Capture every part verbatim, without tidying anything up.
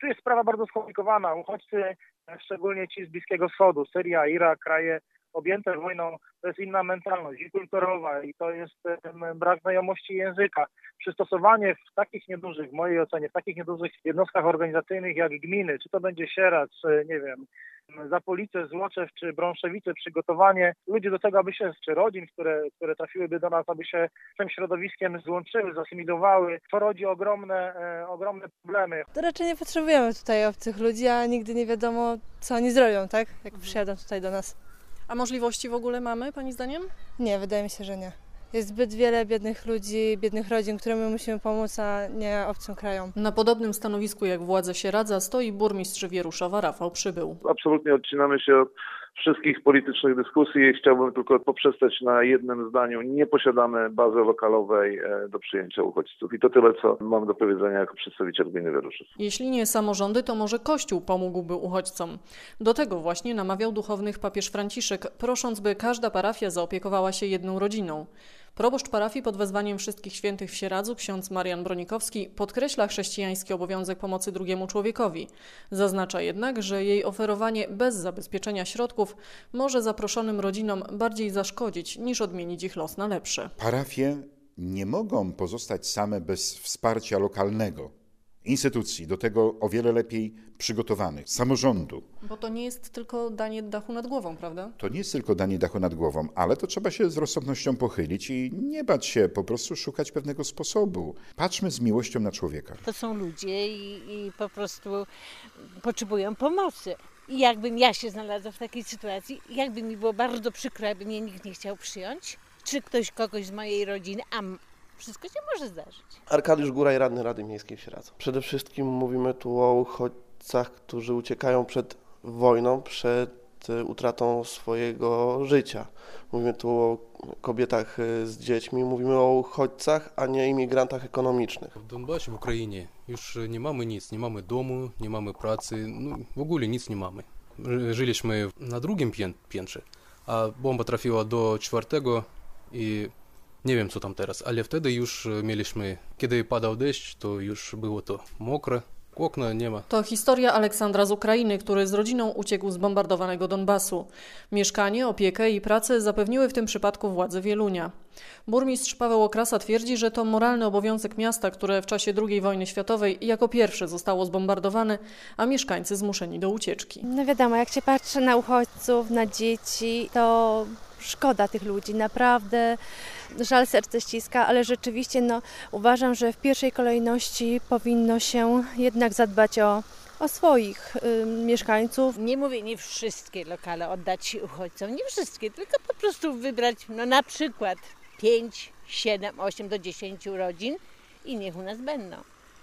Tu jest sprawa bardzo skomplikowana. Uchodźcy, szczególnie ci z Bliskiego Wschodu, Syria, Irak, kraje objęte wojną, to jest inna mentalność i kulturowa i to jest ten brak znajomości języka. Przystosowanie w takich niedużych, w mojej ocenie, w takich niedużych jednostkach organizacyjnych jak gminy, czy to będzie Sieradz, czy nie wiem, Zapolice, Złoczew czy Brąszewice, przygotowanie ludzi do tego, aby się, czy rodzin, które, które trafiłyby do nas, aby się z tym środowiskiem złączyły, zasymilowały, to rodzi ogromne, e, ogromne problemy. To raczej nie potrzebujemy tutaj obcych ludzi, a nigdy nie wiadomo, co oni zrobią, tak? Jak przyjadą tutaj do nas. A możliwości w ogóle mamy, pani zdaniem? Nie, wydaje mi się, że nie. Jest zbyt wiele biednych ludzi, biednych rodzin, którym my musimy pomóc, a nie obcym krajom. Na podobnym stanowisku jak władze Sieradza stoi burmistrz Wieruszowa Rafał Przybył. Absolutnie odcinamy się od wszystkich politycznych dyskusji i chciałbym tylko poprzestać na jednym zdaniu. Nie posiadamy bazy lokalowej do przyjęcia uchodźców. I to tyle, co mam do powiedzenia jako przedstawiciel gminy Wieruszów. Jeśli nie samorządy, to może Kościół pomógłby uchodźcom. Do tego właśnie namawiał duchownych papież Franciszek, prosząc, by każda parafia zaopiekowała się jedną rodziną. Proboszcz parafii pod wezwaniem Wszystkich Świętych w Sieradzu, ksiądz Marian Bronikowski, podkreśla chrześcijański obowiązek pomocy drugiemu człowiekowi. Zaznacza jednak, że jej oferowanie bez zabezpieczenia środków może zaproszonym rodzinom bardziej zaszkodzić, niż odmienić ich los na lepszy. Parafie nie mogą pozostać same bez wsparcia lokalnego, instytucji, do tego o wiele lepiej przygotowanych, samorządu. Bo to nie jest tylko danie dachu nad głową, prawda? To nie jest tylko danie dachu nad głową, ale to trzeba się z rozsądnością pochylić i nie bać się, po prostu szukać pewnego sposobu. Patrzmy z miłością na człowieka. To są ludzie i, i po prostu potrzebują pomocy. I jakbym ja się znalazła w takiej sytuacji, jakby mi było bardzo przykro, jakby mnie nikt nie chciał przyjąć, czy ktoś kogoś z mojej rodziny, a wszystko się może zdarzyć. Arkadiusz Góraj, radny Rady Miejskiej w Sieradzu. Przede wszystkim mówimy tu o uchodźcach, którzy uciekają przed wojną, przed utratą swojego życia. Mówimy tu o kobietach z dziećmi, mówimy o uchodźcach, a nie imigrantach ekonomicznych. W Donbasie, w Ukrainie już nie mamy nic, nie mamy domu, nie mamy pracy, no, w ogóle nic nie mamy. Żyliśmy na drugim piętrze, a bomba trafiła do czwartego i nie wiem co tam teraz, ale wtedy już mieliśmy, kiedy padał deszcz, to już było to mokre, okna nie ma. To historia Aleksandra z Ukrainy, który z rodziną uciekł z bombardowanego Donbasu. Mieszkanie, opiekę i pracę zapewniły w tym przypadku władze Wielunia. Burmistrz Paweł Okrasa twierdzi, że to moralny obowiązek miasta, które w czasie drugiej wojny światowej jako pierwsze zostało zbombardowane, a mieszkańcy zmuszeni do ucieczki. No wiadomo, jak się patrzy na uchodźców, na dzieci, to szkoda tych ludzi, naprawdę żal serce ściska, ale rzeczywiście no, uważam, że w pierwszej kolejności powinno się jednak zadbać o, o swoich y, mieszkańców. Nie mówię, nie wszystkie lokale oddać uchodźcom, nie wszystkie, tylko po prostu wybrać no, na przykład pięć, siedem, osiem do dziesięciu rodzin i niech u nas będą.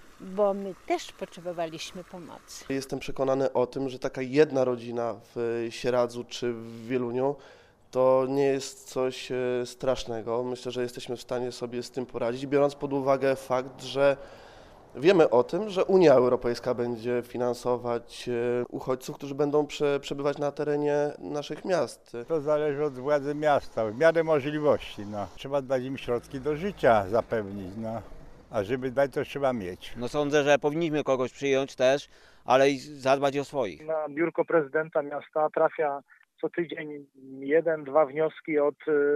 Bo my też potrzebowaliśmy pomocy. Jestem przekonany o tym, że taka jedna rodzina w Sieradzu czy w Wieluniu to nie jest coś strasznego. Myślę, że jesteśmy w stanie sobie z tym poradzić, biorąc pod uwagę fakt, że wiemy o tym, że Unia Europejska będzie finansować uchodźców, którzy będą prze, przebywać na terenie naszych miast. To zależy od władzy miasta, w miarę możliwości. No. Trzeba dać im środki do życia zapewnić, no. A żeby dać, to trzeba mieć. No sądzę, że powinniśmy kogoś przyjąć też, ale i zadbać o swoich. Na biurko prezydenta miasta trafia co tydzień jeden, dwa wnioski od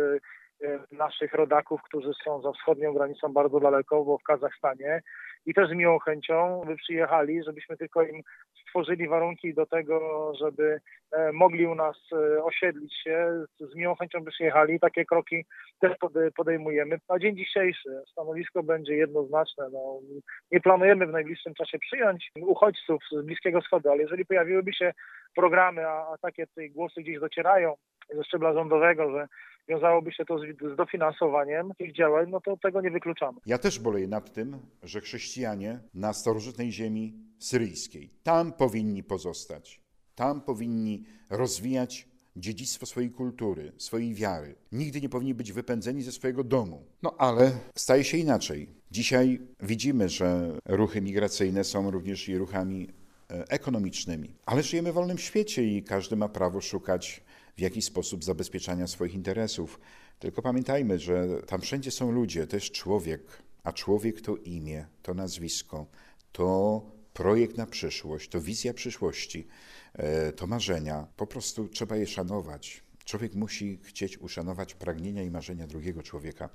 y, y, naszych rodaków, którzy są za wschodnią granicą bardzo daleko, bo w Kazachstanie. I też z miłą chęcią by przyjechali, żebyśmy tylko im stworzyli warunki do tego, żeby e, mogli u nas e, osiedlić się. Z, z miłą chęcią by przyjechali. Takie kroki też podejmujemy. Na dzień dzisiejszy stanowisko będzie jednoznaczne. No, nie planujemy w najbliższym czasie przyjąć uchodźców z Bliskiego Wschodu, ale jeżeli pojawiłyby się programy, a, a takie tutaj głosy gdzieś docierają ze szczebla rządowego, że wiązałoby się to z, z dofinansowaniem tych działań, no to tego nie wykluczamy. Ja też boleję nad tym, że chrześcijanie na starożytnej ziemi syryjskiej, tam powinni pozostać, tam powinni rozwijać dziedzictwo swojej kultury, swojej wiary. Nigdy nie powinni być wypędzeni ze swojego domu. No ale staje się inaczej. Dzisiaj widzimy, że ruchy migracyjne są również i ruchami ekonomicznymi. Ale żyjemy w wolnym świecie i każdy ma prawo szukać w jakiś sposób zabezpieczania swoich interesów. Tylko pamiętajmy, że tam wszędzie są ludzie, to jest człowiek, a człowiek to imię, to nazwisko, to projekt na przyszłość, to wizja przyszłości, to marzenia. Po prostu trzeba je szanować. Człowiek musi chcieć uszanować pragnienia i marzenia drugiego człowieka.